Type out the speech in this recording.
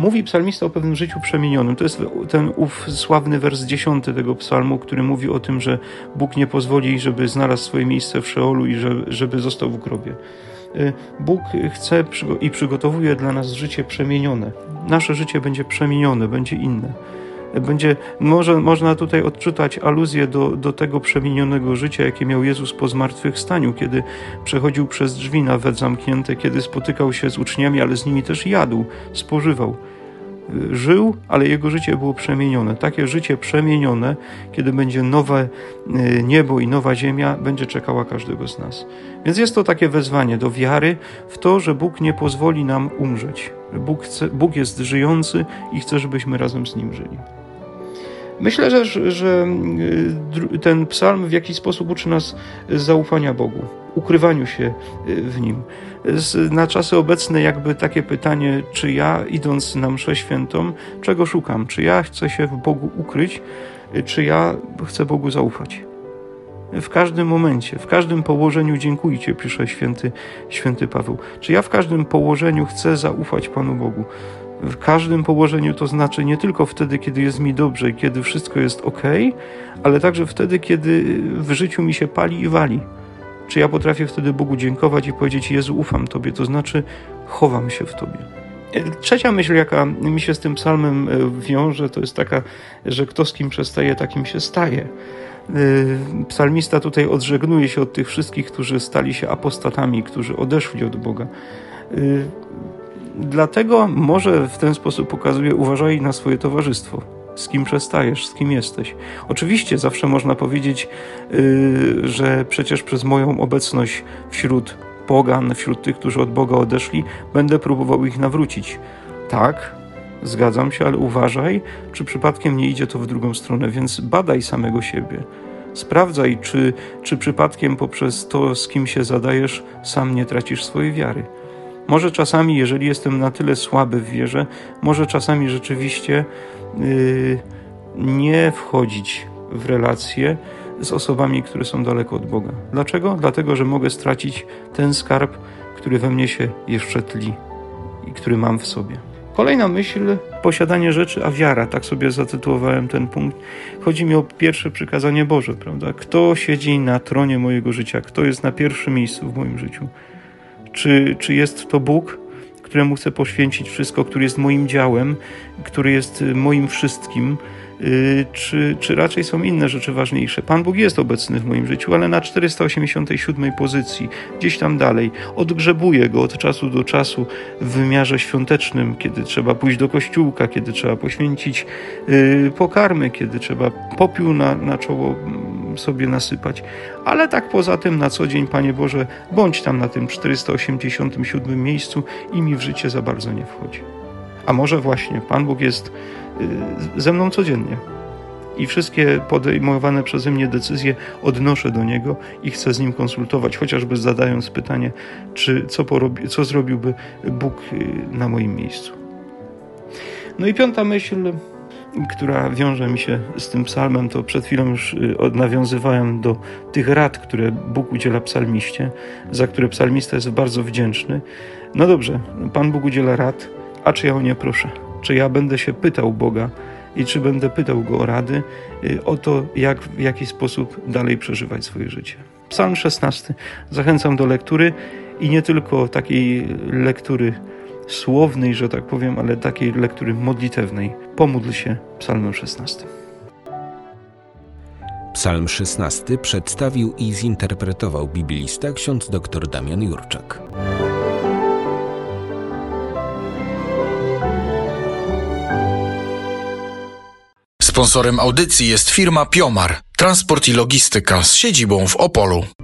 Mówi psalmista o pewnym życiu przemienionym. To jest ten sławny wers 10 tego psalmu, który mówi o tym, że Bóg nie pozwoli, żeby znalazł swoje miejsce w Szeolu i żeby został w grobie. Bóg chce i przygotowuje dla nas życie przemienione. Nasze życie będzie przemienione, będzie inne. Można tutaj odczytać aluzję do tego przemienionego życia, jakie miał Jezus po zmartwychwstaniu, kiedy przechodził przez drzwi nawet zamknięte, kiedy spotykał się z uczniami, ale z nimi też jadł, spożywał. Żył, ale jego życie było przemienione. Takie życie przemienione, kiedy będzie nowe niebo i nowa ziemia, będzie czekała każdego z nas. Więc jest to takie wezwanie do wiary w to, że Bóg nie pozwoli nam umrzeć. Bóg jest żyjący i chce, żebyśmy razem z Nim żyli. Myślę, że ten psalm w jakiś sposób uczy nas zaufania Bogu, ukrywaniu się w Nim. Na czasy obecne jakby takie pytanie, czy ja idąc na mszę świętą, czego szukam? Czy ja chcę się w Bogu ukryć, czy ja chcę Bogu zaufać? W każdym momencie, w każdym położeniu dziękujcie, pisze święty Paweł. Czy ja w każdym położeniu chcę zaufać Panu Bogu? W każdym położeniu to znaczy nie tylko wtedy, kiedy jest mi dobrze i kiedy wszystko jest okej, ale także wtedy, kiedy w życiu mi się pali i wali. Czy ja potrafię wtedy Bogu dziękować i powiedzieć: Jezu, ufam Tobie, to znaczy chowam się w Tobie. Trzecia myśl, jaka mi się z tym psalmem wiąże, to jest taka, że kto z kim przestaje, takim się staje. Psalmista tutaj odżegnuje się od tych wszystkich, którzy stali się apostatami, którzy odeszli od Boga. Dlatego może w ten sposób pokazuje: uważaj na swoje towarzystwo. Z kim przestajesz, z kim jesteś. Oczywiście zawsze można powiedzieć, że przecież przez moją obecność wśród pogan, wśród tych, którzy od Boga odeszli, będę próbował ich nawrócić. Tak, zgadzam się, ale uważaj, czy przypadkiem nie idzie to w drugą stronę, więc badaj samego siebie. Sprawdzaj, czy przypadkiem poprzez to, z kim się zadajesz, sam nie tracisz swojej wiary. Może czasami, jeżeli jestem na tyle słaby w wierze, może czasami rzeczywiście nie wchodzić w relacje z osobami, które są daleko od Boga. Dlaczego? Dlatego, że mogę stracić ten skarb, który we mnie się jeszcze tli i który mam w sobie. Kolejna myśl: posiadanie rzeczy, a wiara. Tak sobie zatytułowałem ten punkt. Chodzi mi o pierwsze przykazanie Boże, prawda? Kto siedzi na tronie mojego życia? Kto jest na pierwszym miejscu w moim życiu? Czy jest to Bóg, któremu chcę poświęcić wszystko, który jest moim działem, który jest moim wszystkim, czy raczej są inne rzeczy ważniejsze? Pan Bóg jest obecny w moim życiu, ale na 487 pozycji, gdzieś tam dalej. Odgrzebuję Go od czasu do czasu w wymiarze świątecznym, kiedy trzeba pójść do kościółka, kiedy trzeba poświęcić pokarmy, kiedy trzeba popiół na czoło sobie nasypać. Ale tak poza tym na co dzień, Panie Boże, bądź tam na tym 487 miejscu i mi w życie za bardzo nie wchodzi. A może właśnie Pan Bóg jest ze mną codziennie i wszystkie podejmowane przeze mnie decyzje odnoszę do Niego i chcę z Nim konsultować, chociażby zadając pytanie, co zrobiłby Bóg na moim miejscu. No i piąta myśl, która wiąże mi się z tym psalmem, to przed chwilą już nawiązywałem do tych rad, które Bóg udziela psalmiście, za które psalmista jest bardzo wdzięczny. No dobrze, Pan Bóg udziela rad, a czy ja o nie proszę? Czy ja będę się pytał Boga i czy będę pytał Go o rady, o to, w jaki sposób dalej przeżywać swoje życie? Psalm 16. Zachęcam do lektury i nie tylko takiej lektury słownej, że tak powiem, ale takiej lektury modlitewnej. Pomódl się Psalmem 16. Psalm 16 przedstawił i zinterpretował biblista ksiądz dr Damian Jurczak. Sponsorem audycji jest firma Piomar, transport i logistyka z siedzibą w Opolu.